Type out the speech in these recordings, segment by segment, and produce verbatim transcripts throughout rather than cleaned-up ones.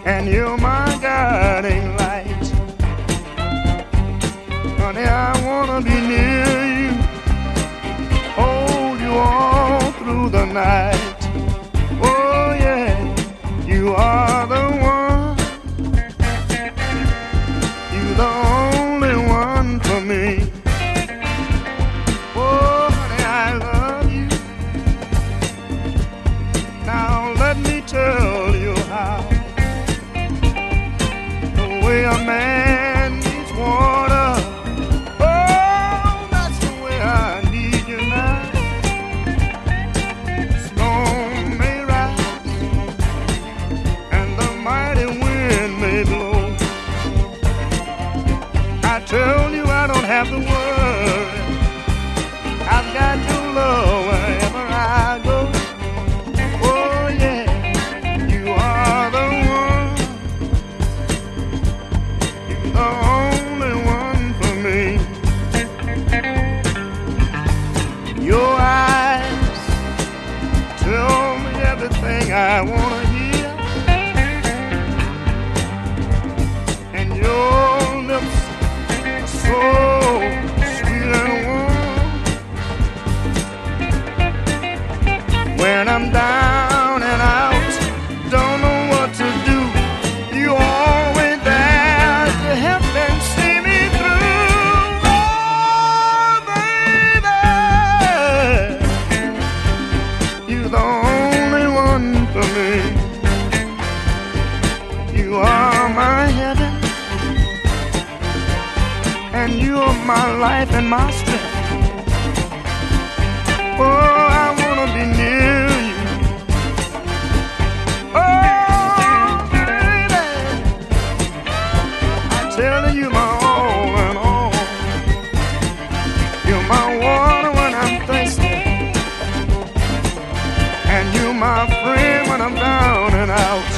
and you're my guiding light. Honey, I wanna be near you, hold you all through the night. Oh yeah, you are the one, you the only one for me. Oh honey, I love you. Now let me tell you how the way a man needs water, oh, that's the way I need you now. Storm may rise and the mighty wind may blow. I tell you I don't have to worry, I've got your love wherever I go. Oh yeah, you are the one, you're the only one for me. Your eyes tell me everything I wanna hear, and your lips are so sweet and warm. When I'm down and out, don't know what to do, you always there to help and see me through. Oh, baby, you're the only one for me. You are my heaven, and you're my life and my strength. Oh, I wanna be near you. Oh, baby, I tell you, you're my all and all. You're my water when I'm thirsty, and you're my friend when I'm down and out.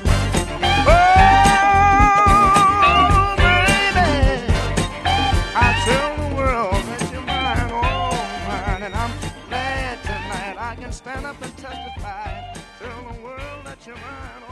Oh, baby, I tell the world that you're mine, all mine, and I'm glad tonight I can stand up and testify. Tell the world that you're mine.